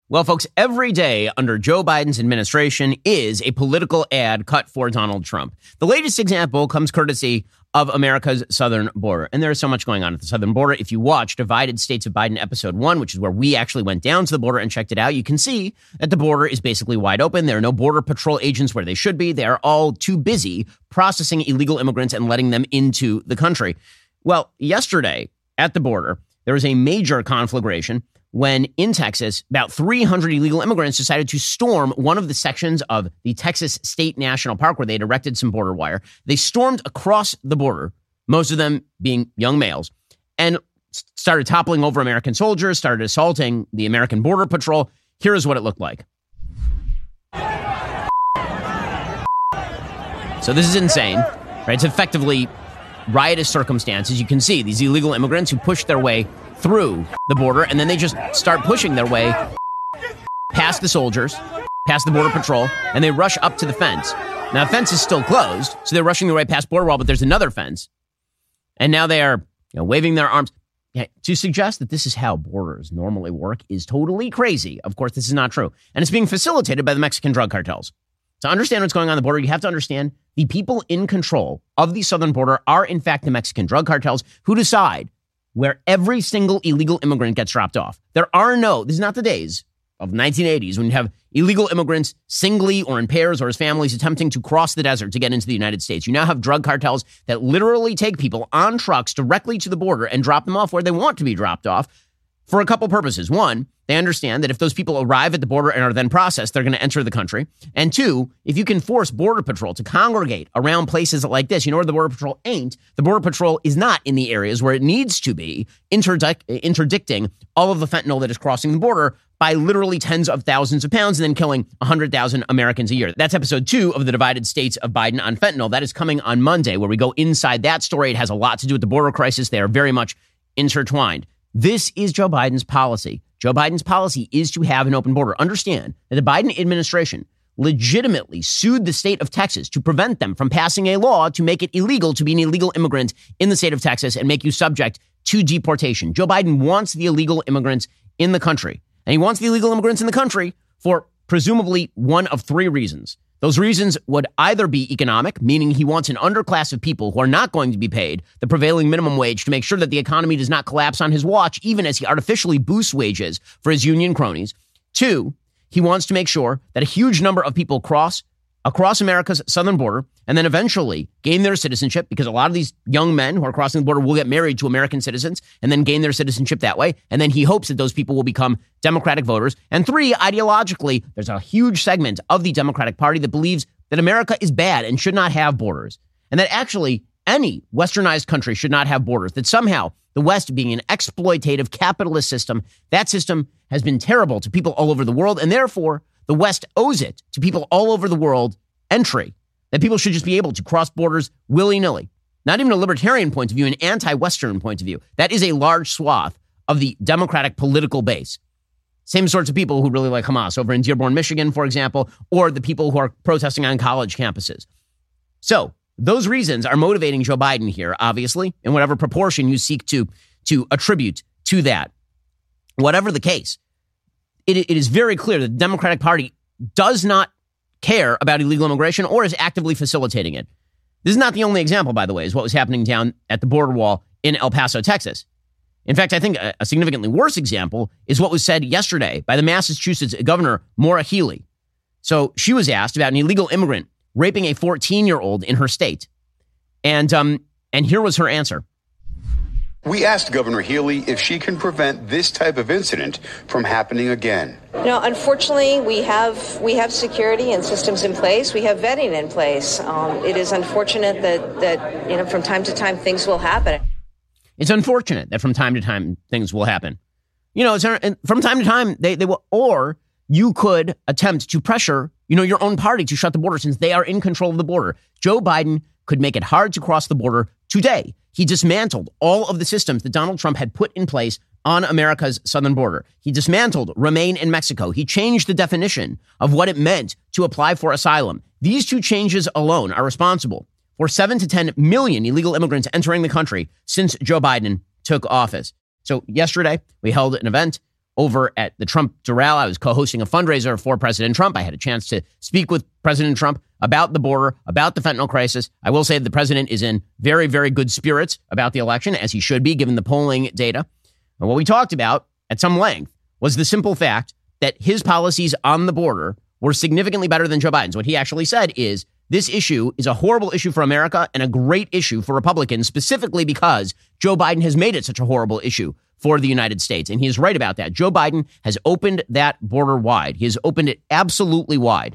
Well, folks, every day under Joe Biden's administration is a political ad cut for Donald Trump. The latest example comes courtesy of America's southern border. And there's so much going on at the southern border. If you watch Divided States of Biden episode 1, which is where we actually went down to the border and checked it out, you can see that the border is basically wide open. There are no border patrol agents where they should be. They are all too busy processing illegal immigrants and letting them into the country. Well, yesterday at the border, there was a major conflagration when in Texas, about 300 illegal immigrants decided to storm one of the sections of the Texas State National Park where they had erected some border wire. They stormed across the border, most of them being young males, and started toppling over American soldiers, started assaulting the American Border Patrol. Here is what it looked like. So this is insane, right? It's effectively riotous circumstances. You can see these illegal immigrants who push their way through the border, and then they just start pushing their way past the soldiers, past the Border Patrol, and they rush up to the fence. Now, the fence is still closed, so they're rushing their way past border wall, but there's another fence. And now they are waving their arms. To suggest that this is how borders normally work is totally crazy. Of course, this is not true. And it's being facilitated by the Mexican drug cartels. To understand what's going on the border, you have to understand the people in control of the southern border are, in fact, the Mexican drug cartels who decide where every single illegal immigrant gets dropped off. This is not the days of 1980s when you have illegal immigrants singly or in pairs or as families attempting to cross the desert to get into the United States. You now have drug cartels that literally take people on trucks directly to the border and drop them off where they want to be dropped off for a couple purposes. One, they understand that if those people arrive at the border and are then processed, they're going to enter the country. And two, if you can force Border Patrol to congregate around places like this, where the Border Patrol ain't, the Border Patrol is not in the areas where it needs to be, interdicting all of the fentanyl that is crossing the border by literally tens of thousands of pounds and then killing 100,000 Americans a year. That's episode 2 of the Divided States of Biden on fentanyl. That is coming on Monday, where we go inside that story. It has a lot to do with the border crisis. They are very much intertwined. This is Joe Biden's policy. Joe Biden's policy is to have an open border. Understand that the Biden administration legitimately sued the state of Texas to prevent them from passing a law to make it illegal to be an illegal immigrant in the state of Texas and make you subject to deportation. Joe Biden wants the illegal immigrants in the country. And he wants the illegal immigrants in the country for presumably one of 3 reasons. Those reasons would either be economic, meaning he wants an underclass of people who are not going to be paid the prevailing minimum wage to make sure that the economy does not collapse on his watch, even as he artificially boosts wages for his union cronies. 2, he wants to make sure that a huge number of people cross across America's southern border and then eventually gain their citizenship, because a lot of these young men who are crossing the border will get married to American citizens and then gain their citizenship that way. And then he hopes that those people will become Democratic voters. And 3, ideologically, there's a huge segment of the Democratic Party that believes that America is bad and should not have borders, and that actually any westernized country should not have borders, that somehow the West, being an exploitative capitalist system, that system has been terrible to people all over the world, and therefore the West owes it to people all over the world entry, that people should just be able to cross borders willy-nilly. Not even a libertarian point of view, an anti-Western point of view. That is a large swath of the Democratic political base. Same sorts of people who really like Hamas over in Dearborn, Michigan, for example, or the people who are protesting on college campuses. So those reasons are motivating Joe Biden here, obviously, in whatever proportion you seek to attribute to that. Whatever the case, it is very clear that the Democratic Party does not care about illegal immigration or is actively facilitating it. This is not the only example, by the way, is what was happening down at the border wall in El Paso, Texas. In fact, I think a significantly worse example is what was said yesterday by the Massachusetts Governor, Maura Healey. So she was asked about an illegal immigrant raping a 14-year-old in her state. And here was her answer. We asked Governor Healey if she can prevent this type of incident from happening again. Unfortunately, we have security and systems in place. We have vetting in place. It is unfortunate that from time to time things will happen. It's unfortunate that from time to time things will happen. From time to time they will, or you could attempt to pressure, your own party to shut the border since they are in control of the border. Joe Biden could make it hard to cross the border today. He dismantled all of the systems that Donald Trump had put in place on America's southern border. He dismantled Remain in Mexico. He changed the definition of what it meant to apply for asylum. These 2 changes alone are responsible for 7 to 10 million illegal immigrants entering the country since Joe Biden took office. So yesterday, we held an event over at the Trump Doral. I was co-hosting a fundraiser for President Trump. I had a chance to speak with President Trump about the border, about the fentanyl crisis. I will say that the president is in very, very good spirits about the election, as he should be, given the polling data. And what we talked about at some length was the simple fact that his policies on the border were significantly better than Joe Biden's. What he actually said is, this issue is a horrible issue for America and a great issue for Republicans, specifically because Joe Biden has made it such a horrible issue for the United States. And he is right about that. Joe Biden has opened that border wide. He has opened it absolutely wide.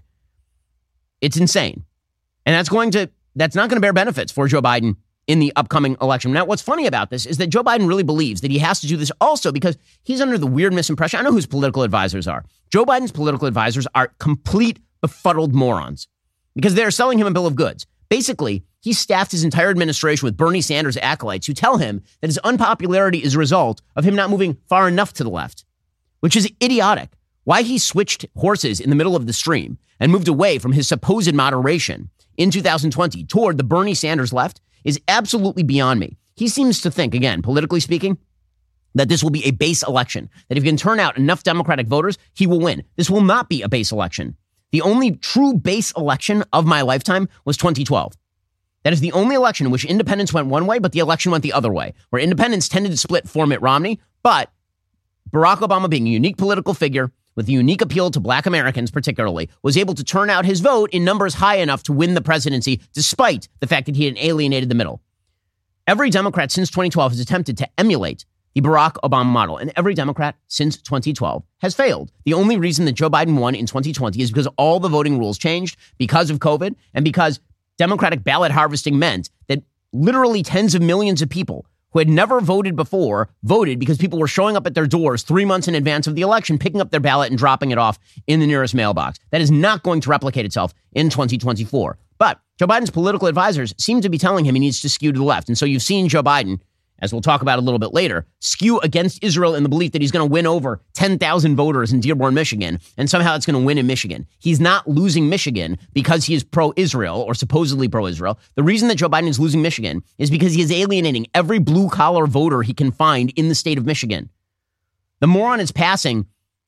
It's insane. And that's not going to bear benefits for Joe Biden in the upcoming election. Now, what's funny about this is that Joe Biden really believes that he has to do this also because he's under the weird misimpression. I know who his political advisors are. Joe Biden's political advisors are complete befuddled morons because they're selling him a bill of goods. Basically, he staffed his entire administration with Bernie Sanders acolytes who tell him that his unpopularity is a result of him not moving far enough to the left, which is idiotic. Why he switched horses in the middle of the stream and moved away from his supposed moderation in 2020 toward the Bernie Sanders left is absolutely beyond me. He seems to think, again, politically speaking, that this will be a base election, that if he can turn out enough Democratic voters, he will win. This will not be a base election. The only true base election of my lifetime was 2012. That is the only election in which independents went one way, but the election went the other way, where independents tended to split for Mitt Romney, but Barack Obama, being a unique political figure with a unique appeal to black Americans particularly, was able to turn out his vote in numbers high enough to win the presidency, despite the fact that he had alienated the middle. Every Democrat since 2012 has attempted to emulate the Barack Obama model, and every Democrat since 2012 has failed. The only reason that Joe Biden won in 2020 is because all the voting rules changed because of COVID and because Democratic ballot harvesting meant that literally tens of millions of people who had never voted before voted because people were showing up at their doors 3 months in advance of the election, picking up their ballot and dropping it off in the nearest mailbox. That is not going to replicate itself in 2024. But Joe Biden's political advisors seem to be telling him he needs to skew to the left. And so you've seen Joe Biden, as we'll talk about a little bit later, skew against Israel in the belief that he's going to win over 10,000 voters in Dearborn, Michigan, and somehow it's going to win in Michigan. He's not losing Michigan because he is pro-Israel or supposedly pro-Israel. The reason that Joe Biden is losing Michigan is because he is alienating every blue-collar voter he can find in the state of Michigan. The moron is passing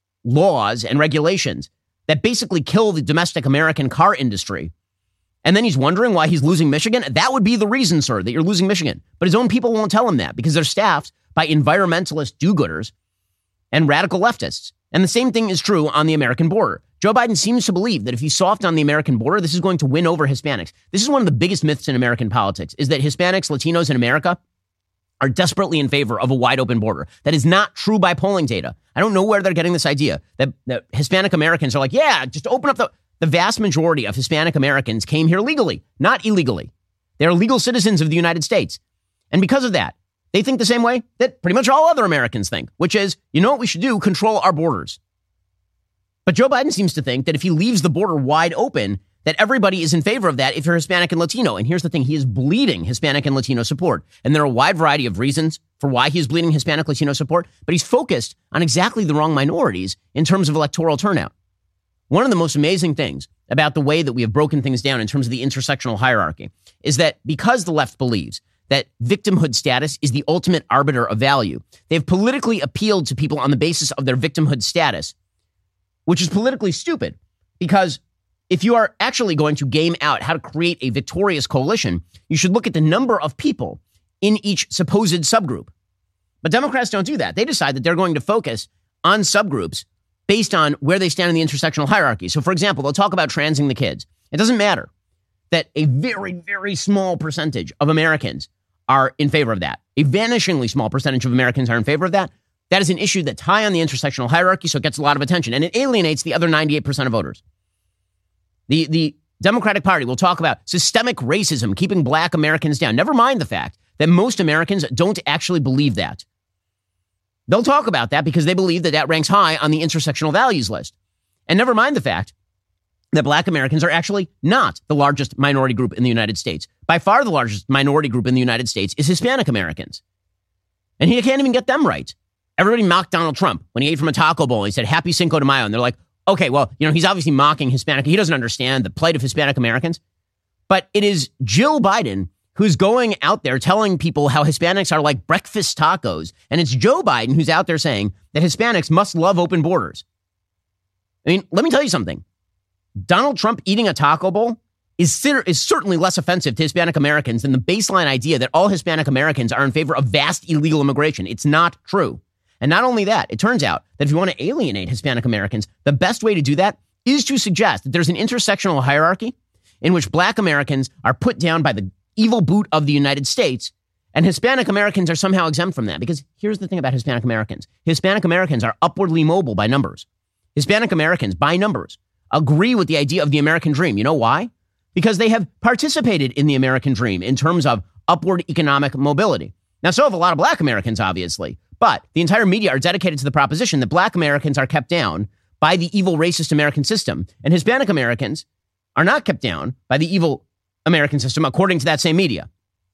laws and regulations that basically kill the domestic American car industry. And then he's wondering why he's losing Michigan. That would be the reason, sir, that you're losing Michigan. But his own people won't tell him that because they're staffed by environmentalist do-gooders and radical leftists. And the same thing is true on the American border. Joe Biden seems to believe that if he's soft on the American border, this is going to win over Hispanics. This is one of the biggest myths in American politics, is that Hispanics, Latinos in America are desperately in favor of a wide open border. That is not true by polling data. I don't know where they're getting this idea that Hispanic Americans are like, yeah, just open up the vast majority of Hispanic Americans came here legally, not illegally. They're legal citizens of the United States. And because of that, they think the same way that pretty much all other Americans think, which is, you know what we should do? Control our borders. But Joe Biden seems to think that if he leaves the border wide open, that everybody is in favor of that if you're Hispanic and Latino. And here's the thing, he is bleeding Hispanic and Latino support. And there are a wide variety of reasons for why he's bleeding Hispanic Latino support, but he's focused on exactly the wrong minorities in terms of electoral turnout. One of the most amazing things about the way that we have broken things down in terms of the intersectional hierarchy is that because the left believes that victimhood status is the ultimate arbiter of value, they've politically appealed to people on the basis of their victimhood status, which is politically stupid. Because if you are actually going to game out how to create a victorious coalition, you should look at the number of people in each supposed subgroup. But Democrats don't do that. They decide that they're going to focus on subgroups based on where they stand in the intersectional hierarchy. So, for example, they'll talk about transing the kids. It doesn't matter that a very, very small percentage of Americans are in favor of that. A vanishingly small percentage of Americans are in favor of that. That is an issue that's high on the intersectional hierarchy, so it gets a lot of attention, and it alienates the other 98% of voters. The Democratic Party will talk about systemic racism, keeping black Americans down. Never mind the fact that most Americans don't actually believe that. They'll talk about that because they believe that that ranks high on the intersectional values list. And never mind the fact that black Americans are actually not the largest minority group in the United States. By far the largest minority group in the United States is Hispanic Americans. And he can't even get them right. Everybody mocked Donald Trump when he ate from a taco bowl. He said, Happy Cinco de Mayo. And they're like, okay, well, he's obviously mocking Hispanic. He doesn't understand the plight of Hispanic Americans. But it is Jill Biden who's going out there telling people how Hispanics are like breakfast tacos. And it's Joe Biden who's out there saying that Hispanics must love open borders. I mean, let me tell you something. Donald Trump eating a taco bowl is certainly less offensive to Hispanic Americans than the baseline idea that all Hispanic Americans are in favor of vast illegal immigration. It's not true. And not only that, it turns out that if you want to alienate Hispanic Americans, the best way to do that is to suggest that there's an intersectional hierarchy in which Black Americans are put down by the evil boot of the United States, and Hispanic Americans are somehow exempt from that. Because here's the thing about Hispanic Americans. Hispanic Americans are upwardly mobile by numbers. Hispanic Americans, by numbers, agree with the idea of the American dream. You know why? Because they have participated in the American dream in terms of upward economic mobility. Now, so have a lot of Black Americans, obviously, but the entire media are dedicated to the proposition that Black Americans are kept down by the evil racist American system, and Hispanic Americans are not kept down by the evil American system, according to that same media,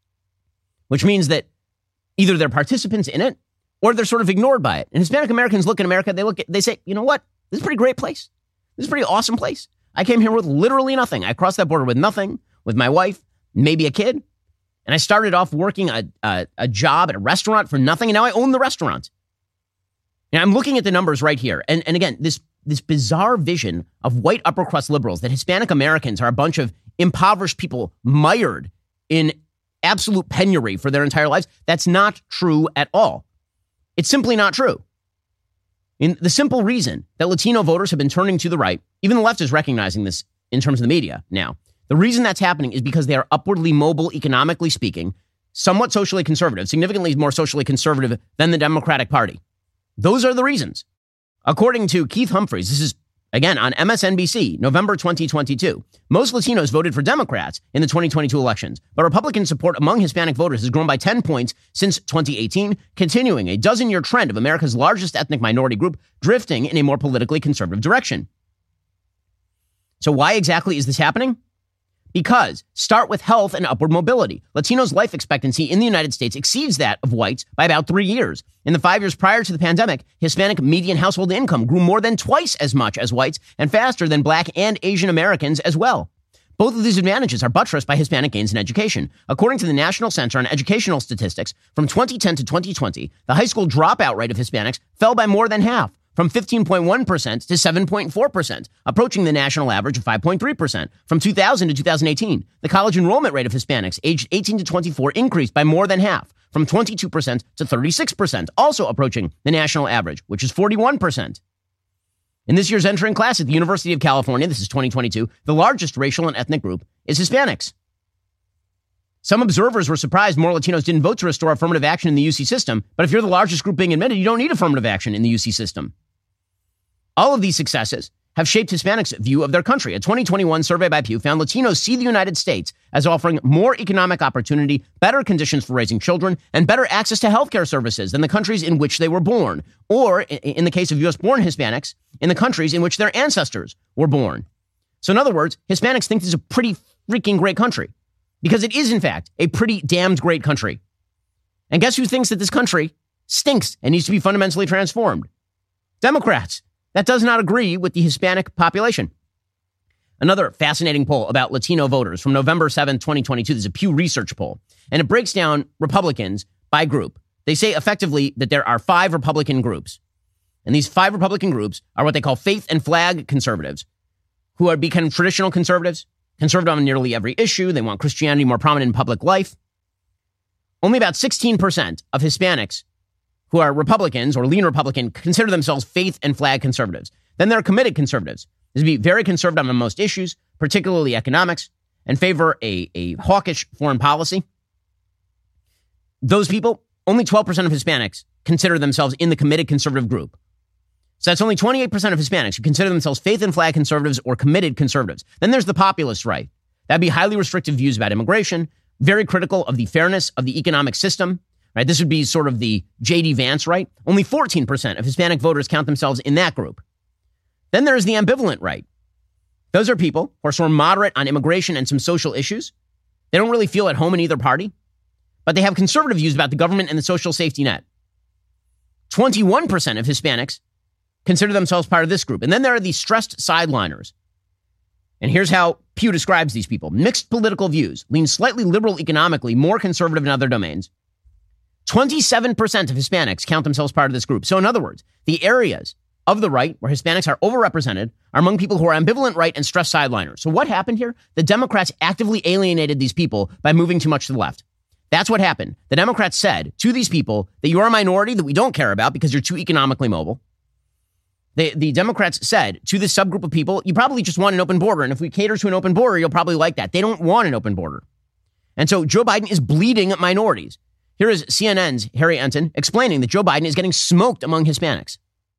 which means that either they're participants in it or they're sort of ignored by it. And Hispanic Americans look at America, they say, you know what? This is a pretty great place. This is a pretty awesome place. I came here with literally nothing. I crossed that border with nothing, with my wife, maybe a kid. And I started off working a job at a restaurant for nothing. And now I own the restaurant. And I'm looking at the numbers right here. And again, this bizarre vision of white upper crust liberals that Hispanic Americans are a bunch of impoverished people mired in absolute penury for their entire lives. That's not true at all. It's simply not true. In the simple reason that Latino voters have been turning to the right, even the left is recognizing this in terms of the media now. The reason that's happening is because they are upwardly mobile, economically speaking, somewhat socially conservative, significantly more socially conservative than the Democratic Party. Those are the reasons. According to Keith Humphreys, this is, again, on MSNBC, November 2022, most Latinos voted for Democrats in the 2022 elections, but Republican support among Hispanic voters has grown by 10 points since 2018, continuing a dozen-year trend of America's largest ethnic minority group drifting in a more politically conservative direction. So why exactly is this happening? Because start with health and upward mobility. Latinos' life expectancy in the United States exceeds that of whites by about 3 years. In the 5 years prior to the pandemic, Hispanic median household income grew more than twice as much as whites and faster than Black and Asian Americans as well. Both of these advantages are buttressed by Hispanic gains in education. According to the National Center on Educational Statistics, from 2010 to 2020, the high school dropout rate of Hispanics fell by more than half, from 15.1% to 7.4%, approaching the national average of 5.3%. From 2000 to 2018, the college enrollment rate of Hispanics aged 18 to 24 increased by more than half, from 22% to 36%, also approaching the national average, which is 41%. In this year's entering class at the University of California, this is 2022, the largest racial and ethnic group is Hispanics. Some observers were surprised more Latinos didn't vote to restore affirmative action in the UC system, but if you're the largest group being admitted, you don't need affirmative action in the UC system. All of these successes have shaped Hispanics' view of their country. A 2021 survey by Pew found Latinos see the United States as offering more economic opportunity, better conditions for raising children, and better access to healthcare services than the countries in which they were born, or, in the case of U.S.-born Hispanics, in the countries in which their ancestors were born. So in other words, Hispanics think this is a pretty freaking great country, because it is, in fact, a pretty damned great country. And guess who thinks that this country stinks and needs to be fundamentally transformed? Democrats. That does not agree with the Hispanic population. Another fascinating poll about Latino voters from November 7, 2022. This is a Pew Research poll, and it breaks down Republicans by group. They say effectively that there are 5 Republican groups, and these 5 Republican groups are what they call faith and flag conservatives, who are becoming traditional conservative on nearly every issue. They want Christianity more prominent in public life. Only about 16% of Hispanics who are Republicans or lean Republican consider themselves faith and flag conservatives. Then there are committed conservatives. This would be very conservative on most issues, particularly economics, and favor a hawkish foreign policy. Those people, only 12% of Hispanics consider themselves in the committed conservative group. So that's only 28% of Hispanics who consider themselves faith and flag conservatives or committed conservatives. Then there's the populist right. That'd be highly restrictive views about immigration, very critical of the fairness of the economic system. Right? This would be sort of the J.D. Vance right. Only 14% of Hispanic voters count themselves in that group. Then there's the ambivalent right. Those are people who are sort of moderate on immigration and some social issues. They don't really feel at home in either party, but they have conservative views about the government and the social safety net. 21% of Hispanics consider themselves part of this group. And then there are the stressed sideliners. And here's how Pew describes these people. Mixed political views, lean slightly liberal economically, more conservative in other domains. 27% of Hispanics count themselves part of this group. So in other words, the areas of the right where Hispanics are overrepresented are among people who are ambivalent right and stress sideliners. So what happened here? The Democrats actively alienated these people by moving too much to the left. That's what happened. The Democrats said to these people that you are a minority that we don't care about because you're too economically mobile. The Democrats said to this subgroup of people, you probably just want an open border. And if we cater to an open border, you'll probably like that. They don't want an open border. And so Joe Biden is bleeding minorities. Here is CNN's Harry Enton explaining that Joe Biden is getting smoked among Hispanics.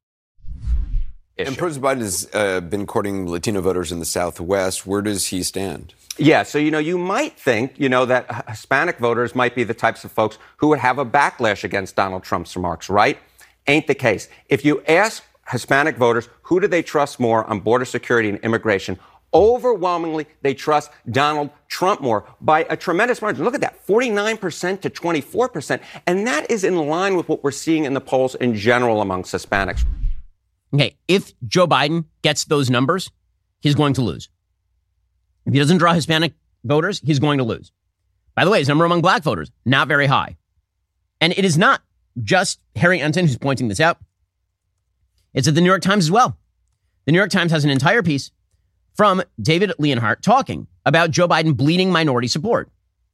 And President Biden has been courting Latino voters in the Southwest. Where does he stand? Yeah, so, you might think, that Hispanic voters might be the types of folks who would have a backlash against Donald Trump's remarks, right? Ain't the case. If you ask Hispanic voters, who do they trust more on border security and immigration? Overwhelmingly, they trust Donald Trump more by a tremendous margin. Look at that, 49% to 24%. And that is in line with what we're seeing in the polls in general amongst Hispanics. Okay, if Joe Biden gets those numbers, he's going to lose. If he doesn't draw Hispanic voters, he's going to lose. By the way, his number among black voters, not very high. And it is not just Harry Enton who's pointing this out. It's at the New York Times as well. The New York Times has an entire piece from David Leonhardt talking about Joe Biden bleeding minority support.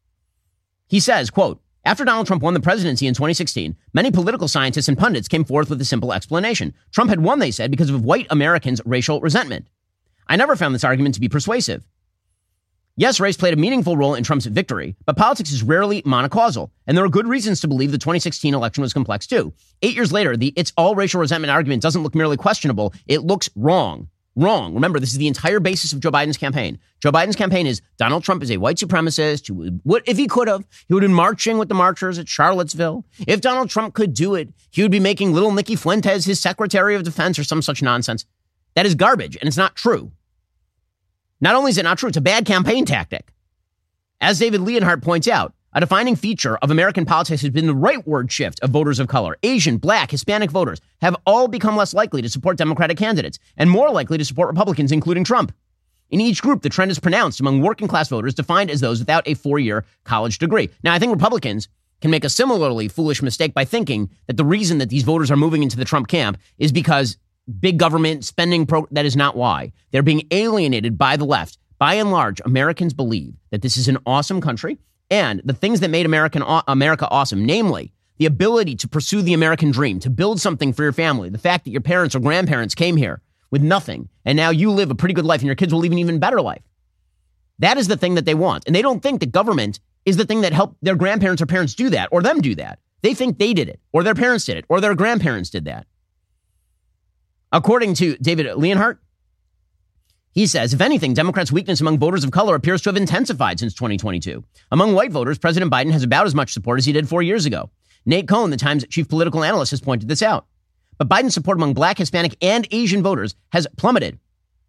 He says, quote, after Donald Trump won the presidency in 2016, many political scientists and pundits came forth with a simple explanation. Trump had won, they said, because of white Americans' racial resentment. I never found this argument to be persuasive. Yes, race played a meaningful role in Trump's victory, but politics is rarely monocausal, and there are good reasons to believe the 2016 election was complex too. 8 years later, the it's all racial resentment argument doesn't look merely questionable, it looks wrong. Wrong. Remember, this is the entire basis of Joe Biden's campaign. Joe Biden's campaign is Donald Trump is a white supremacist who would, if he could have, he would have been marching with the marchers at Charlottesville. If Donald Trump could do it, he would be making little Nikki Fuentes his Secretary of Defense or some such nonsense. That is garbage, and it's not true. Not only is it not true, it's a bad campaign tactic. As David Leonhardt points out, a defining feature of American politics has been the rightward shift of voters of color. Asian, black, Hispanic voters have all become less likely to support Democratic candidates and more likely to support Republicans, including Trump. In each group, the trend is pronounced among working class voters defined as those without a 4-year college degree. Now, I think Republicans can make a similarly foolish mistake by thinking that the reason that these voters are moving into the Trump camp is because big government spending that is not why. They're being alienated by the left. By and large, Americans believe that this is an awesome country and the things that made America awesome, namely the ability to pursue the American dream, to build something for your family, the fact that your parents or grandparents came here with nothing and now you live a pretty good life and your kids will live an even better life. That is the thing that they want. And they don't think that government is the thing that helped their grandparents or parents do that or them do that. They think they did it or their parents did it or their grandparents did that. According to David Leonhardt, he says, if anything, Democrats' weakness among voters of color appears to have intensified since 2022. Among white voters, President Biden has about as much support as he did 4 years ago. Nate Cohn, the Times chief political analyst, has pointed this out. But Biden's support among black, Hispanic, and Asian voters has plummeted.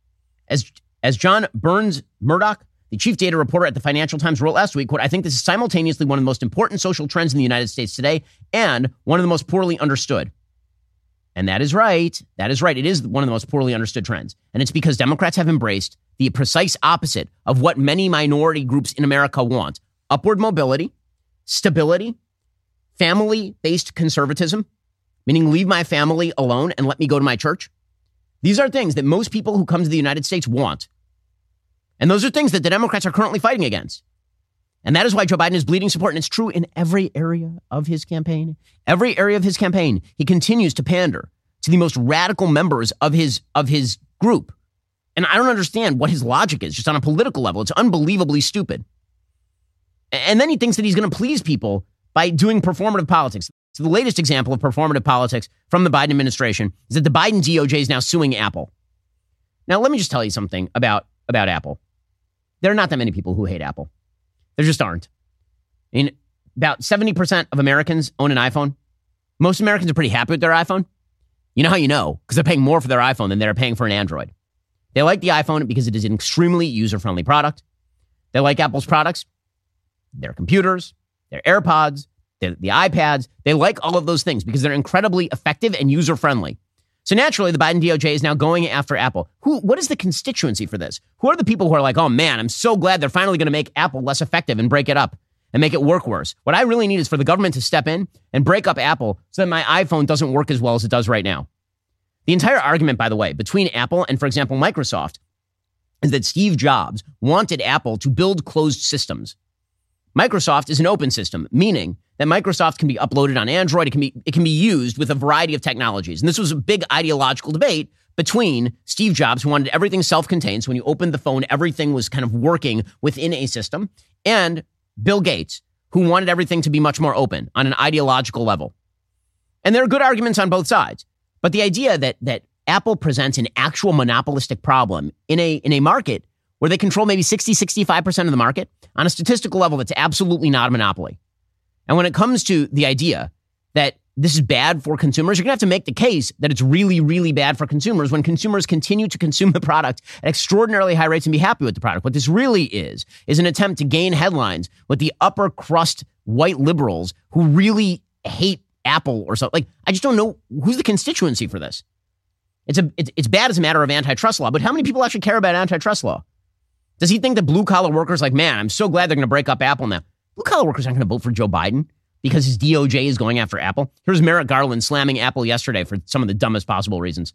As John Burns Murdoch, the chief data reporter at the Financial Times, wrote last week, quote, I think this is simultaneously one of the most important social trends in the United States today and one of the most poorly understood. And that is right. That is right. It is one of the most poorly understood trends. And it's because Democrats have embraced the precise opposite of what many minority groups in America want. Upward mobility, stability, family-based conservatism, meaning leave my family alone and let me go to my church. These are things that most people who come to the United States want. And those are things that the Democrats are currently fighting against. And that is why Joe Biden is bleeding support. And it's true in every area of his campaign. Every area of his campaign, he continues to pander to the most radical members of his group. And I don't understand what his logic is, just on a political level. It's unbelievably stupid. And then he thinks that he's going to please people by doing performative politics. So the latest example of performative politics from the Biden administration is that the Biden DOJ is now suing Apple. Now, let me just tell you something about Apple. There are not that many people who hate Apple. There just aren't. I mean, about 70% of Americans own an iPhone. Most Americans are pretty happy with their iPhone. You know how you know? Because they're paying more for their iPhone than they're paying for an Android. They like the iPhone because it is an extremely user-friendly product. They like Apple's products, their computers, their AirPods, the iPads. They like all of those things because they're incredibly effective and user-friendly. So naturally, the Biden DOJ is now going after Apple. What is the constituency for this? Who are the people who are like, oh man, I'm so glad they're finally going to make Apple less effective and break it up and make it work worse? What I really need is for the government to step in and break up Apple so that my iPhone doesn't work as well as it does right now. The entire argument, by the way, between Apple and, for example, Microsoft is that Steve Jobs wanted Apple to build closed systems. Microsoft is an open system, meaning that Microsoft can be uploaded on Android. It can be used with a variety of technologies. And this was a big ideological debate between Steve Jobs, who wanted everything self-contained. So when you opened the phone, everything was kind of working within a system, and Bill Gates, who wanted everything to be much more open on an ideological level. And there are good arguments on both sides. But the idea that Apple presents an actual monopolistic problem in a market where they control maybe 60-65% of the market, on a statistical level, that's absolutely not a monopoly. And when it comes to the idea that this is bad for consumers, you're going to have to make the case that it's really, really bad for consumers when consumers continue to consume the product at extraordinarily high rates and be happy with the product. What this really is an attempt to gain headlines with the upper crust white liberals who really hate Apple or something. Like, I just don't know who's the constituency for this. It's bad as a matter of antitrust law, but how many people actually care about antitrust law? Does he think that blue-collar workers like, man, I'm so glad they're going to break up Apple now? Blue-collar workers aren't going to vote for Joe Biden because his DOJ is going after Apple. Here's Merrick Garland slamming Apple yesterday for some of the dumbest possible reasons.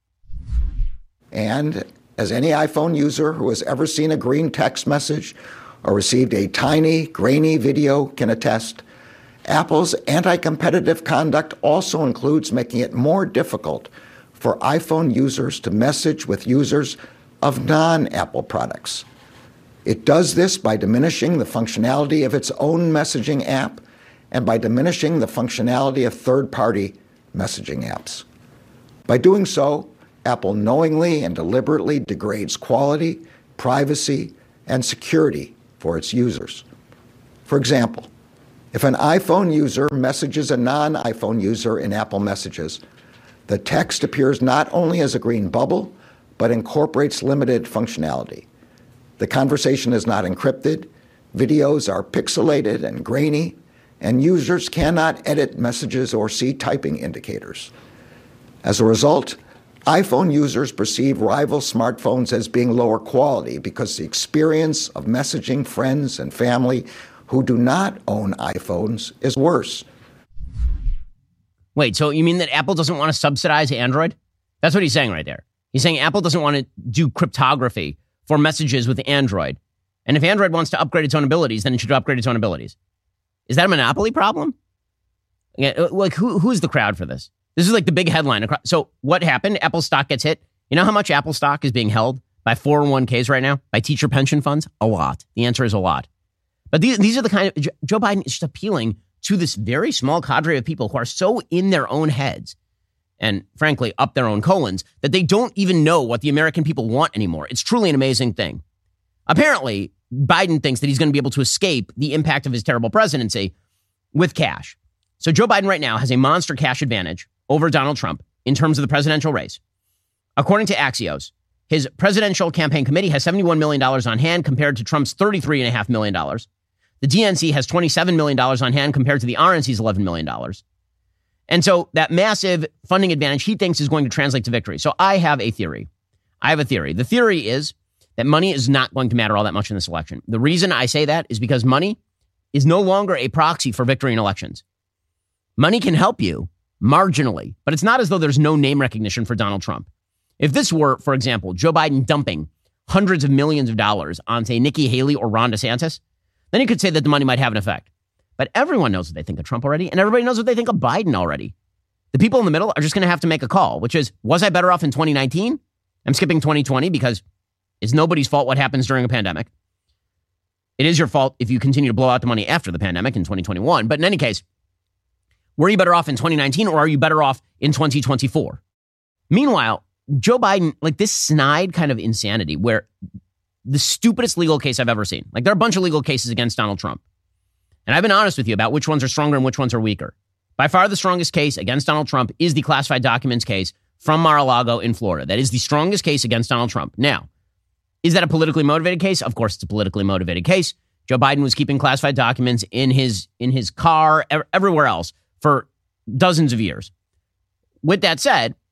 And as any iPhone user who has ever seen a green text message or received a tiny, grainy video can attest, Apple's anti-competitive conduct also includes making it more difficult for iPhone users to message with users of non-Apple products. It does this by diminishing the functionality of its own messaging app and by diminishing the functionality of third-party messaging apps. By doing so, Apple knowingly and deliberately degrades quality, privacy, and security for its users. For example, if an iPhone user messages a non-iPhone user in Apple Messages, the text appears not only as a green bubble, but incorporates limited functionality. The conversation is not encrypted, videos are pixelated and grainy, and users cannot edit messages or see typing indicators. As a result, iPhone users perceive rival smartphones as being lower quality because the experience of messaging friends and family who do not own iPhones is worse. Wait, so you mean that Apple doesn't want to subsidize Android? That's what he's saying right there. He's saying Apple doesn't want to do cryptography for messages with Android. And if Android wants to upgrade its own abilities, then it should upgrade its own abilities. Is that a monopoly problem? Yeah, like, who's the crowd for this? This is like the big headline. So what happened? Apple stock gets hit. You know how much Apple stock is being held by 401ks right now? By teacher pension funds? A lot. The answer is a lot. But these are the kind of... Joe Biden is just appealing to this very small cadre of people who are so in their own heads and, frankly, up their own colons that they don't even know what the American people want anymore. It's truly an amazing thing. Apparently, Biden thinks that he's going to be able to escape the impact of his terrible presidency with cash. So Joe Biden right now has a monster cash advantage over Donald Trump in terms of the presidential race. According to Axios, his presidential campaign committee has $71 million on hand compared to Trump's $33.5 million. The DNC has $27 million on hand compared to the RNC's $11 million. And so that massive funding advantage he thinks is going to translate to victory. So I have a theory. The theory is that money is not going to matter all that much in this election. The reason I say that is because money is no longer a proxy for victory in elections. Money can help you marginally, but it's not as though there's no name recognition for Donald Trump. If this were, for example, Joe Biden dumping hundreds of millions of dollars on, say, Nikki Haley or Ron DeSantis, then you could say that the money might have an effect. But everyone knows what they think of Trump already, and everybody knows what they think of Biden already. The people in the middle are just going to have to make a call, which is, was I better off in 2019? I'm skipping 2020 because it's nobody's fault what happens during a pandemic. It is your fault if you continue to blow out the money after the pandemic in 2021. But in any case, were you better off in 2019 or are you better off in 2024? Meanwhile, Joe Biden, like this snide kind of insanity where the stupidest legal case I've ever seen. Like there are a bunch of legal cases against Donald Trump. And I've been honest with you about which ones are stronger and which ones are weaker. By far the strongest case against Donald Trump is the classified documents case from Mar-a-Lago in Florida. That is the strongest case against Donald Trump. Now, is that a politically motivated case? Of course, it's a politically motivated case. Joe Biden was keeping classified documents in his car, everywhere else for dozens of years. With that said,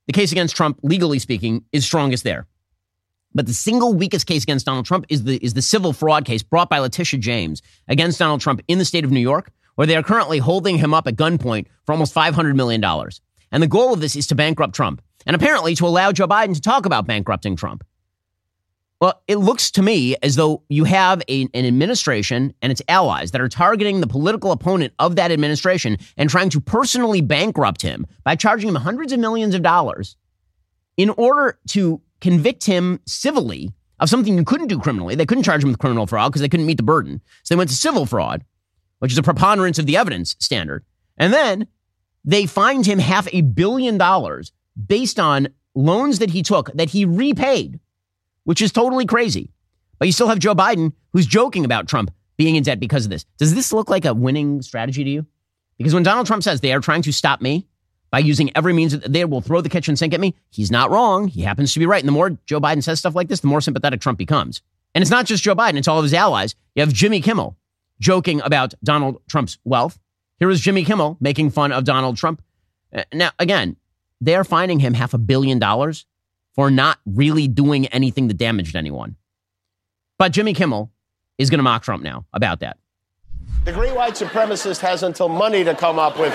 the case against Trump, legally speaking, is strongest there. But the single weakest case against Donald Trump is the civil fraud case brought by Letitia James against Donald Trump in the state of New York, where they are currently holding him up at gunpoint for almost $500 million. And the goal of this is to bankrupt Trump, and apparently to allow Joe Biden to talk about bankrupting Trump. Well, it looks to me as though you have an administration and its allies that are targeting the political opponent of that administration and trying to personally bankrupt him by charging him hundreds of millions of dollars in order to convict him civilly of something you couldn't do criminally. They couldn't charge him with criminal fraud because they couldn't meet the burden. So they went to civil fraud, which is a preponderance of the evidence standard. And then they fined him $500 million based on loans that he took that he repaid, which is totally crazy. But you still have Joe Biden, who's joking about Trump being in debt because of this. Does this look like a winning strategy to you? Because when Donald Trump says they are trying to stop me by using every means, they will throw the kitchen sink at me, he's not wrong. He happens to be right. And the more Joe Biden says stuff like this, the more sympathetic Trump becomes. And it's not just Joe Biden, it's all of his allies. You have Jimmy Kimmel joking about Donald Trump's wealth. Here is Jimmy Kimmel making fun of Donald Trump. Now, again, they are fining him $500 million for not really doing anything that damaged anyone. But Jimmy Kimmel is going to mock Trump now about that. The great white supremacist has until Monday to come up with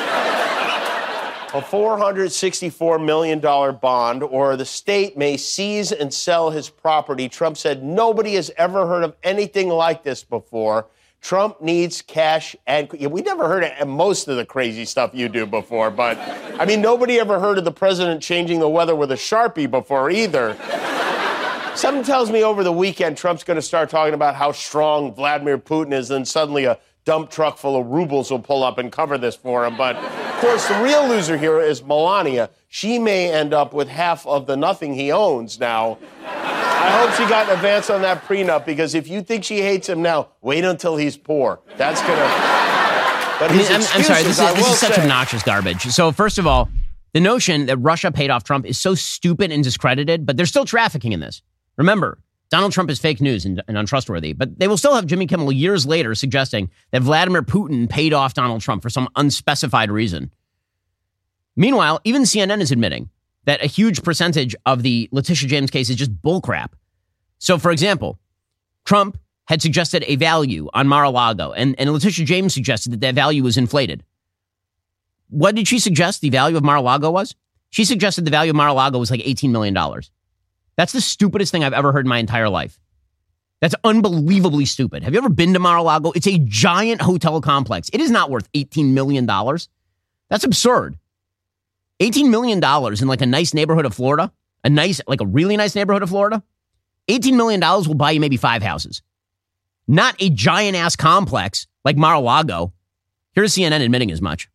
a $464 million bond, or the state may seize and sell his property. Trump said nobody has ever heard of anything like this before. Trump needs cash, and we never heard of most of the crazy stuff you do before, but, I mean, nobody ever heard of the president changing the weather with a Sharpie before either. Something tells me over the weekend Trump's going to start talking about how strong Vladimir Putin is, and suddenly a dump truck full of rubles will pull up and cover this for him. But, of course, the real loser here is Melania. She may end up with half of the nothing he owns now. I hope she got an advance on that prenup, because if you think she hates him now, wait until he's poor. That's going to... But I'm sorry, this is such obnoxious garbage. So, first of all, the notion that Russia paid off Trump is so stupid and discredited, but they're still trafficking in this. Remember, Donald Trump is fake news and untrustworthy, but they will still have Jimmy Kimmel years later suggesting that Vladimir Putin paid off Donald Trump for some unspecified reason. Meanwhile, even CNN is admitting that a huge percentage of the Letitia James case is just bullcrap. So, for example, Trump had suggested a value on Mar-a-Lago, and Letitia James suggested that value was inflated. What did she suggest the value of Mar-a-Lago was? She suggested the value of Mar-a-Lago was like $18 million. That's the stupidest thing I've ever heard in my entire life. That's unbelievably stupid. Have you ever been to Mar-a-Lago? It's a giant hotel complex. It is not worth $18 million. That's absurd. $18 million in like a nice neighborhood of Florida, like a really nice neighborhood of Florida, $18 million will buy you maybe 5 houses. Not a giant-ass complex like Mar-a-Lago. Here's CNN admitting as much.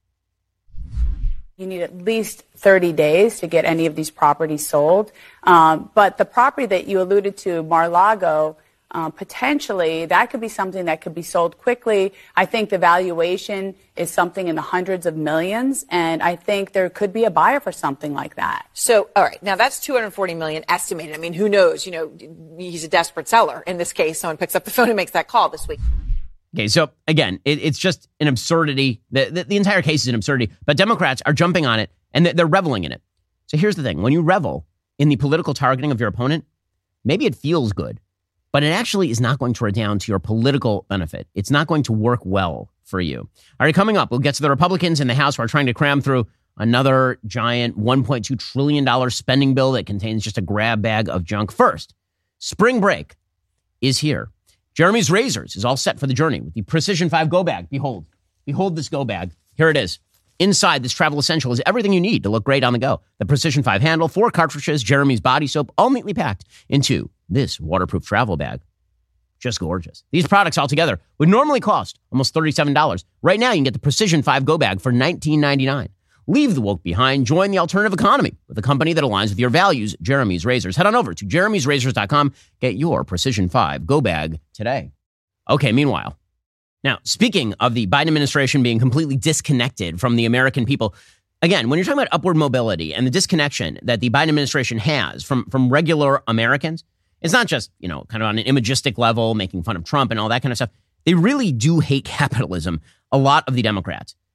You need at least 30 days to get any of these properties sold. But the property that you alluded to, Mar-a-Lago, potentially that could be something that could be sold quickly. I think the valuation is something in the hundreds of millions, and I think there could be a buyer for something like that. So, all right, now that's $240 million estimated. I mean, who knows? You know, he's a desperate seller. In this case, someone picks up the phone and makes that call this week. Okay, so again, it's just an absurdity. The entire case is an absurdity, but Democrats are jumping on it and they're reveling in it. So here's the thing. When you revel in the political targeting of your opponent, maybe it feels good, but it actually is not going to redound to your political benefit. It's not going to work well for you. All right, coming up, we'll get to the Republicans in the House who are trying to cram through another giant $1.2 trillion spending bill that contains just a grab bag of junk. First, spring break is here. Jeremy's Razors is all set for the journey with the Precision 5 Go Bag. Behold this Go Bag. Here it is. Inside this travel essential is everything you need to look great on the go. The Precision 5 handle, 4 cartridges, Jeremy's body soap, all neatly packed into this waterproof travel bag. Just gorgeous. These products altogether would normally cost almost $37. Right now, you can get the Precision 5 Go Bag for $19.99. Leave the woke behind. Join the alternative economy with a company that aligns with your values, Jeremy's Razors. Head on over to jeremy'srazors.com. Get your Precision 5 Go Bag today. Okay, meanwhile. Now, speaking of the Biden administration being completely disconnected from the American people, again, when you're talking about upward mobility and the disconnection that the Biden administration has from regular Americans, it's not just, kind of on an imagistic level, making fun of Trump and all that kind of stuff. They really do hate capitalism, a lot of the Democrats.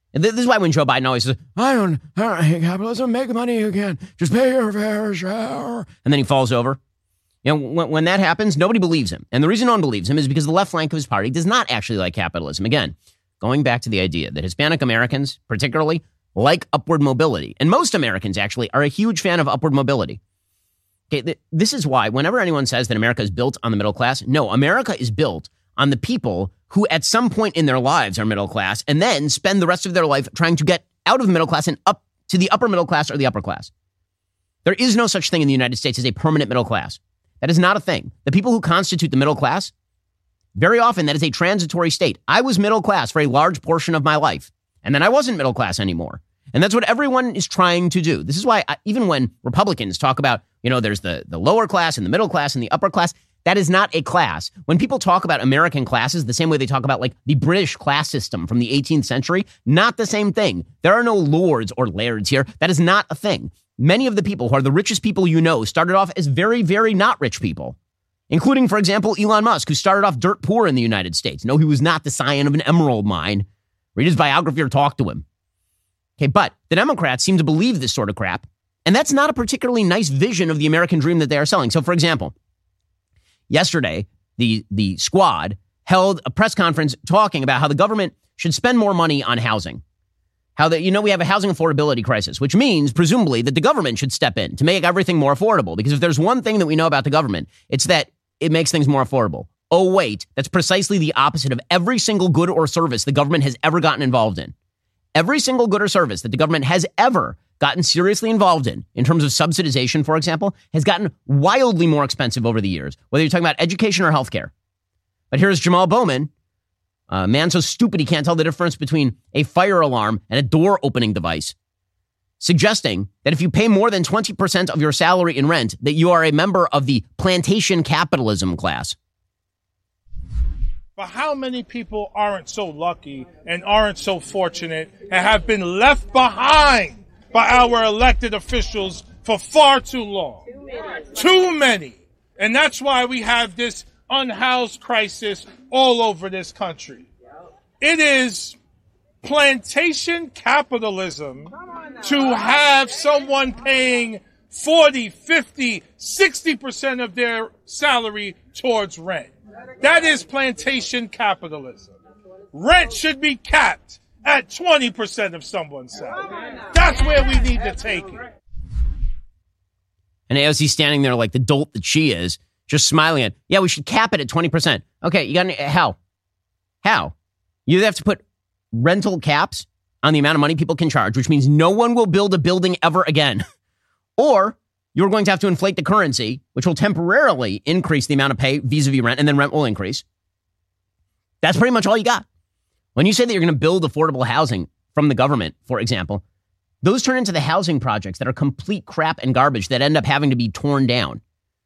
And this is why when Joe Biden always says, I don't hate capitalism, make money again, just pay your fair share. And then he falls over. You know, when that happens, nobody believes him. And the reason no one believes him is because the left flank of his party does not actually like capitalism. Again, going back to the idea that Hispanic Americans, particularly, like upward mobility. And most Americans actually are a huge fan of upward mobility. Okay, this is why whenever anyone says that America is built on the middle class, no, America is built on the people who at some point in their lives are middle class and then spend the rest of their life trying to get out of the middle class and up to the upper middle class or the upper class. There is no such thing in the United States as a permanent middle class. That is not a thing. The people who constitute the middle class, very often that is a transitory state. I was middle class for a large portion of my life, and then I wasn't middle class anymore. And that's what everyone is trying to do. This is why even when Republicans talk about, there's the lower class and the middle class and the upper class, that is not a class. When people talk about American classes, the same way they talk about like the British class system from the 18th century, not the same thing. There are no lords or lairds here. That is not a thing. Many of the people who are the richest people started off as very, very not rich people, including, for example, Elon Musk, who started off dirt poor in the United States. No, he was not the scion of an emerald mine. Read his biography or talk to him. Okay, but the Democrats seem to believe this sort of crap, and that's not a particularly nice vision of the American dream that they are selling. So, for example, yesterday, the squad held a press conference talking about how the government should spend more money on housing. How we have a housing affordability crisis, which means presumably that the government should step in to make everything more affordable. Because if there's one thing that we know about the government, it's that it makes things more affordable. Oh, wait, that's precisely the opposite of every single good or service the government has ever gotten involved in. Every single good or service that the government has ever gotten seriously involved in terms of subsidization, for example, has gotten wildly more expensive over the years, whether you're talking about education or healthcare. But here's Jamal Bowman, a man so stupid he can't tell the difference between a fire alarm and a door opening device, suggesting that if you pay more than 20% of your salary in rent, that you are a member of the plantation capitalism class. But how many people aren't so lucky and aren't so fortunate and have been left behind by our elected officials for far too long? Too many. And that's why we have this unhoused crisis all over this country. It is plantation capitalism to have someone paying 40, 50, 60% of their salary towards rent. That is plantation capitalism. Rent should be capped at 20% of someone's salary. That's where we need to take it. And AOC standing there like the dolt that she is, just smiling at, yeah, we should cap it at 20%. Okay, you got any, how? You have to put rental caps on the amount of money people can charge, which means no one will build a building ever again. Or you're going to have to inflate the currency, which will temporarily increase the amount of pay vis-a-vis rent, and then rent will increase. That's pretty much all you got. When you say that you're going to build affordable housing from the government, for example, those turn into the housing projects that are complete crap and garbage that end up having to be torn down.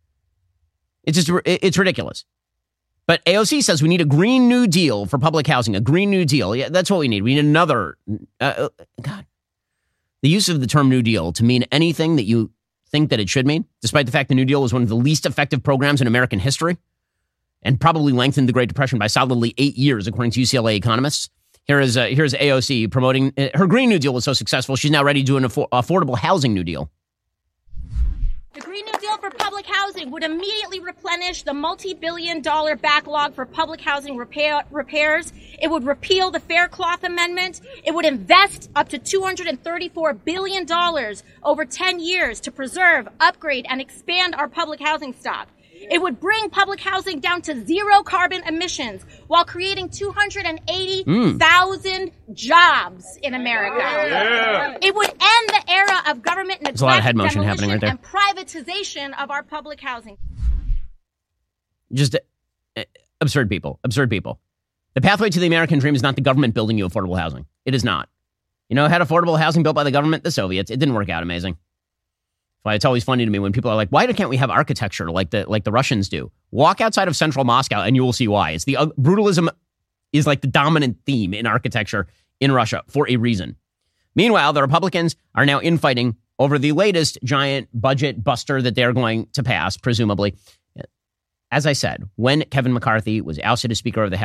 It's ridiculous. But AOC says we need a Green New Deal for public housing, a Green New Deal. Yeah, that's what we need. We need another. God. The use of the term New Deal to mean anything that you think that it should mean, despite the fact the New Deal was one of the least effective programs in American history and probably lengthened the Great Depression by solidly 8 years, according to UCLA economists. Here's AOC promoting her Green New Deal was so successful, she's now ready to do an affordable housing New Deal. The Green New Deal for public housing would immediately replenish the multi-billion-dollar backlog for public housing repairs. It would repeal the Fair Cloth Amendment. It would invest up to $234 billion over 10 years to preserve, upgrade, and expand our public housing stock. It would bring public housing down to zero carbon emissions while creating 280,000 jobs in America. Yeah. It would end the era of government neglect, a lot of head motion happening right there, and privatization of our public housing. Just absurd people. The pathway to the American dream is not the government building you affordable housing. It is not. Had affordable housing built by the government, the Soviets. It didn't work out amazing. Why it's always funny to me when people are like, why can't we have architecture like the Russians do? Walk outside of central Moscow and you will see why. It's the brutalism is like the dominant theme in architecture in Russia for a reason. Meanwhile, the Republicans are now infighting over the latest giant budget buster that they're going to pass, presumably. As I said, when Kevin McCarthy was ousted as Speaker of the House,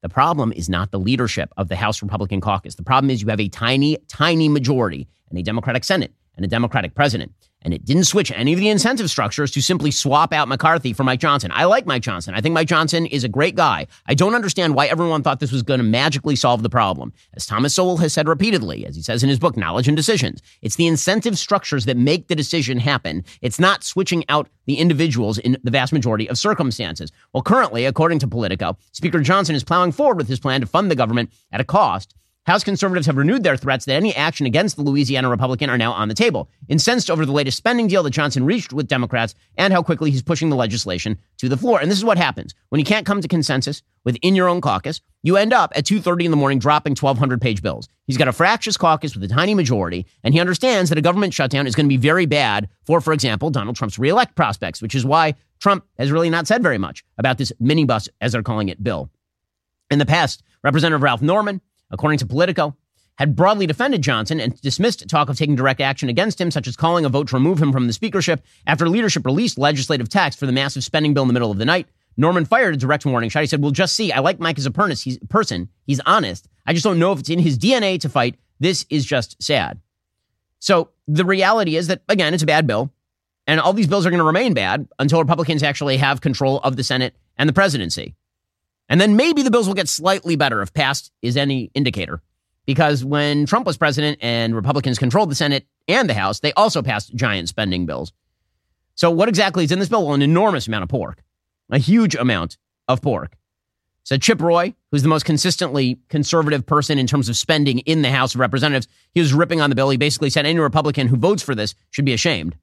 The problem is not the leadership of the House Republican caucus. The problem is you have a tiny, tiny majority and a Democratic Senate and a Democratic president. And it didn't switch any of the incentive structures to simply swap out McCarthy for Mike Johnson. I like Mike Johnson. I think Mike Johnson is a great guy. I don't understand why everyone thought this was going to magically solve the problem. As Thomas Sowell has said repeatedly, as he says in his book, Knowledge and Decisions, it's the incentive structures that make the decision happen. It's not switching out the individuals in the vast majority of circumstances. Well, currently, according to Politico, Speaker Johnson is plowing forward with his plan to fund the government at a cost. House conservatives have renewed their threats that any action against the Louisiana Republican are now on the table, incensed over the latest spending deal that Johnson reached with Democrats and how quickly he's pushing the legislation to the floor. And this is what happens. When you can't come to consensus within your own caucus, you end up at 2:30 in the morning dropping 1,200-page bills. He's got a fractious caucus with a tiny majority, and he understands that a government shutdown is going to be very bad for example, Donald Trump's reelect prospects, which is why Trump has really not said very much about this minibus, as they're calling it, bill. In the past, Representative Ralph Norman, according to Politico, had broadly defended Johnson and dismissed talk of taking direct action against him, such as calling a vote to remove him from the speakership after leadership released legislative text for the massive spending bill in the middle of the night. Norman fired a direct warning shot. He said, "We'll just see. I like Mike as a person. He's honest. I just don't know if it's in his DNA to fight. This is just sad." So the reality is that, again, it's a bad bill, and all these bills are going to remain bad until Republicans actually have control of the Senate and the presidency. And then maybe the bills will get slightly better if passed is any indicator. Because when Trump was president and Republicans controlled the Senate and the House, they also passed giant spending bills. So what exactly is in this bill? Well, an enormous amount of pork. A huge amount of pork. So Chip Roy, who's the most consistently conservative person in terms of spending in the House of Representatives, he was ripping on the bill. He basically said any Republican who votes for this should be ashamed.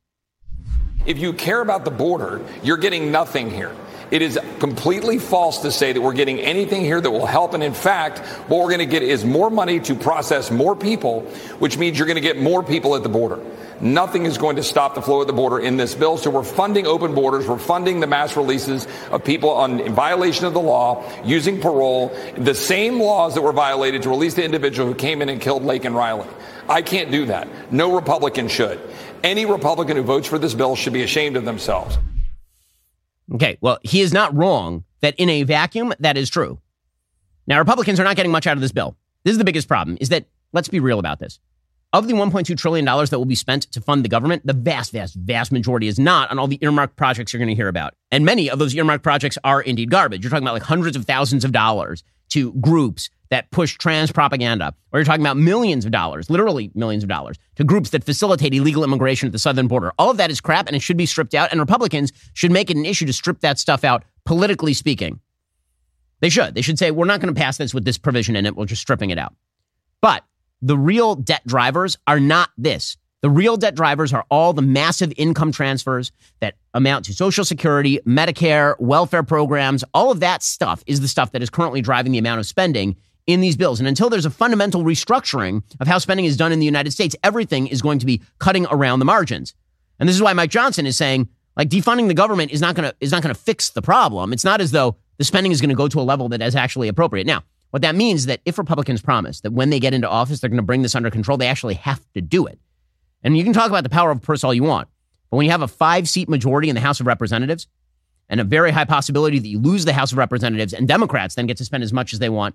If you care about the border, you're getting nothing here. It is completely false to say that we're getting anything here that will help. And in fact, what we're going to get is more money to process more people, which means you're going to get more people at the border. Nothing is going to stop the flow at the border in this bill. So we're funding open borders. We're funding the mass releases of people in violation of the law, using parole, the same laws that were violated to release the individual who came in and killed Laken Riley. I can't do that. No Republican should. Any Republican who votes for this bill should be ashamed of themselves. Okay, well, he is not wrong that in a vacuum, that is true. Now, Republicans are not getting much out of this bill. This is the biggest problem, is that, let's be real about this. Of the $1.2 trillion that will be spent to fund the government, the vast, vast, vast majority is not on all the earmarked projects you're going to hear about. And many of those earmarked projects are indeed garbage. You're talking about like hundreds of thousands of dollars to groups that push trans propaganda, or you're talking about millions of dollars, literally millions of dollars, to groups that facilitate illegal immigration at the southern border. All of that is crap, and it should be stripped out, and Republicans should make it an issue to strip that stuff out, politically speaking. They should. They should say, we're not going to pass this with this provision in it, we're just stripping it out. But the real debt drivers are not this. The real debt drivers are all the massive income transfers that amount to Social Security, Medicare, welfare programs. All of that stuff is the stuff that is currently driving the amount of spending in these bills. And until there's a fundamental restructuring of how spending is done in the United States, everything is going to be cutting around the margins. And this is why Mike Johnson is saying, like, defunding the government is not going to fix the problem. It's not as though the spending is going to go to a level that is actually appropriate. Now, what that means is that if Republicans promise that when they get into office, they're going to bring this under control, they actually have to do it. And you can talk about the power of purse all you want, but when you have a 5-seat majority in the House of Representatives and a very high possibility that you lose the House of Representatives and Democrats then get to spend as much as they want,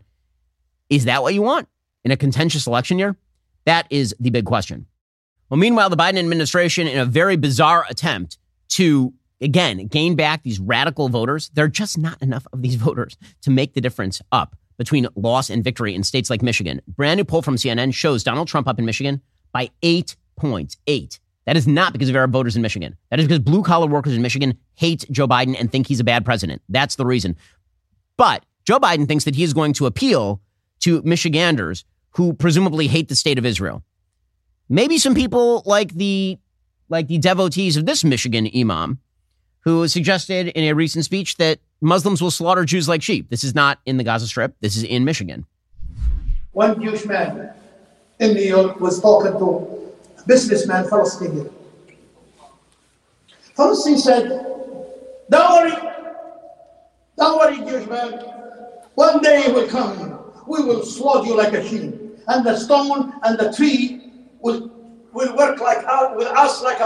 is that what you want in a contentious election year? That is the big question. Well, meanwhile, the Biden administration, in a very bizarre attempt to, again, gain back these radical voters, there are just not enough of these voters to make the difference up between loss and victory in states like Michigan. Brand new poll from CNN shows Donald Trump up in Michigan by 8 points. 8. That is not because of Arab voters in Michigan. That is because blue-collar workers in Michigan hate Joe Biden and think he's a bad president. That's the reason. But Joe Biden thinks that he is going to appeal to Michiganders who presumably hate the state of Israel. Maybe some people like the devotees of this Michigan imam who suggested in a recent speech that Muslims will slaughter Jews like sheep. This is not in the Gaza Strip. This is in Michigan. One Jewish man in New York was talking to a businessman, Palestinian. Palestinian said, don't worry, Jewish man. One day will come. We will slaughter you like a sheep. And the stone and the tree will work with us like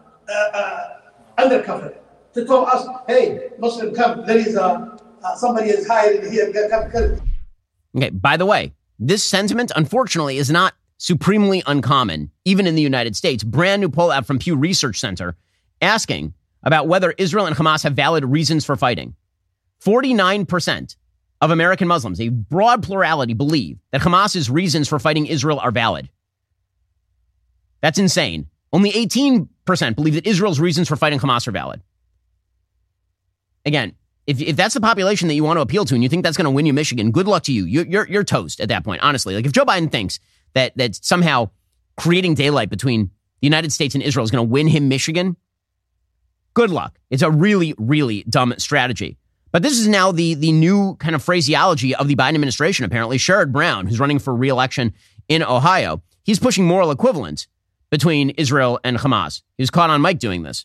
a undercover. To tell us, hey, Muslim, come, there is somebody is hiding here, come. Okay, by the way, this sentiment, unfortunately, is not supremely uncommon, even in the United States. Brand new poll out from Pew Research Center asking about whether Israel and Hamas have valid reasons for fighting. 49% of American Muslims, a broad plurality, believe that Hamas's reasons for fighting Israel are valid. That's insane. Only 18% believe that Israel's reasons for fighting Hamas are valid. Again, if that's the population that you want to appeal to and you think that's going to win you Michigan, good luck to you. You're toast at that point, honestly. Like if Joe Biden thinks that somehow creating daylight between the United States and Israel is going to win him Michigan, good luck. It's a really, really dumb strategy. But this is now the new kind of phraseology of the Biden administration, apparently. Sherrod Brown, who's running for re-election in Ohio, he's pushing moral equivalence between Israel and Hamas. He was caught on mic doing this.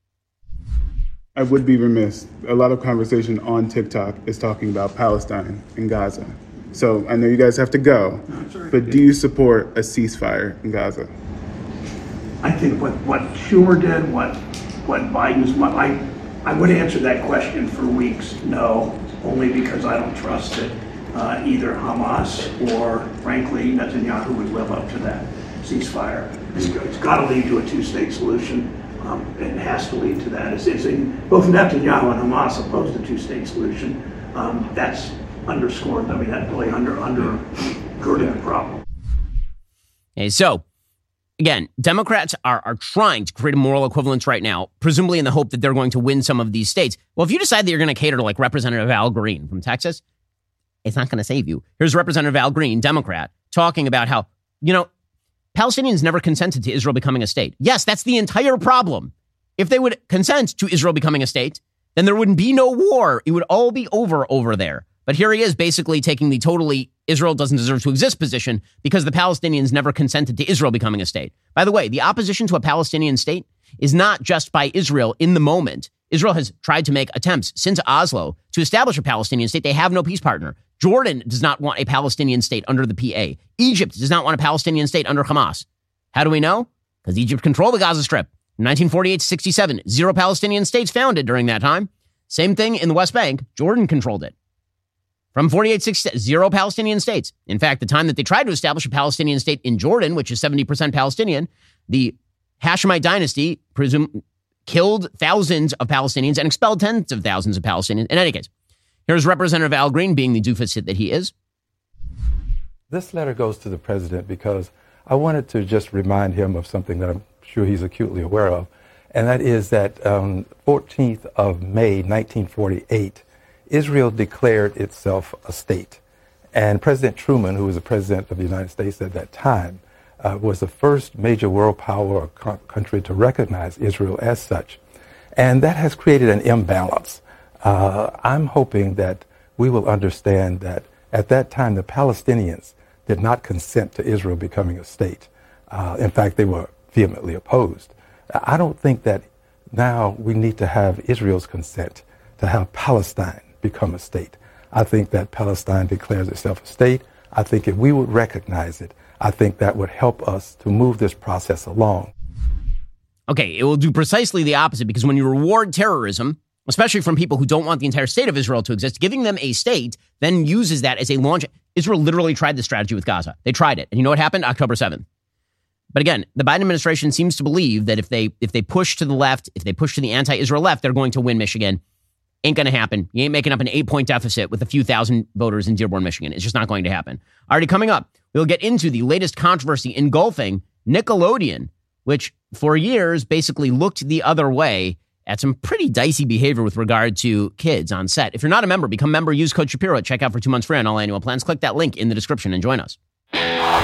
I would be remiss. A lot of conversation on TikTok is talking about Palestine and Gaza. So I know you guys have to go, but do you support a ceasefire in Gaza? I think what Schumer did, what Biden's, I would answer that question for weeks, no, only because I don't trust that either Hamas or, frankly, Netanyahu would live up to that ceasefire. It's got to lead to a two-state solution. It has to lead to that. Both Netanyahu and Hamas oppose the two-state solution. That's underscored. I mean, that really undergirded the problem. Okay, so, again, Democrats are trying to create a moral equivalence right now, presumably in the hope that they're going to win some of these states. Well, if you decide that you're going to cater to like Representative Al Green from Texas, it's not going to save you. Here's Representative Al Green, Democrat, talking about how, Palestinians never consented to Israel becoming a state. Yes, that's the entire problem. If they would consent to Israel becoming a state, then there wouldn't be no war. It would all be over there. But here he is basically taking the totally Israel doesn't deserve to exist position because the Palestinians never consented to Israel becoming a state. By the way, the opposition to a Palestinian state is not just by Israel in the moment. Israel has tried to make attempts since Oslo to establish a Palestinian state. They have no peace partner. Jordan does not want a Palestinian state under the PA. Egypt does not want a Palestinian state under Hamas. How do we know? Because Egypt controlled the Gaza Strip. In 1948 to 67, 0 Palestinian states founded during that time. Same thing in the West Bank. Jordan controlled it. From 48 to 67, 0 Palestinian states. In fact, the time that they tried to establish a Palestinian state in Jordan, which is 70% Palestinian, the Hashemite dynasty killed thousands of Palestinians and expelled tens of thousands of Palestinians. In any case, here's Representative Al Green being the doofus that he is. This letter goes to the president because I wanted to just remind him of something that I'm sure he's acutely aware of, and that is that 14th of May, 1948, Israel declared itself a state. And President Truman, who was the president of the United States at that time, was the first major world power or country to recognize Israel as such. And that has created an imbalance. I'm hoping that we will understand that at that time, the Palestinians did not consent to Israel becoming a state. In fact, they were vehemently opposed. I don't think that now we need to have Israel's consent to have Palestine become a state. I think that Palestine declares itself a state. I think if we would recognize it, I think that would help us to move this process along. Okay, it will do precisely the opposite because when you reward terrorism, especially from people who don't want the entire state of Israel to exist, giving them a state then uses that as a launch. Israel literally tried this strategy with Gaza. They tried it. And you know what happened? October 7th. But again, the Biden administration seems to believe that if they push to the left, if they push to the anti-Israel left, they're going to win Michigan. Ain't going to happen. You ain't making up an 8-point deficit with a few thousand voters in Dearborn, Michigan. It's just not going to happen. Already coming up, we'll get into the latest controversy engulfing Nickelodeon, which for years basically looked the other way at some pretty dicey behavior with regard to kids on set. If you're not a member, become a member, use code Shapiro at checkout for 2 months free on all annual plans. Click that link in the description and join us.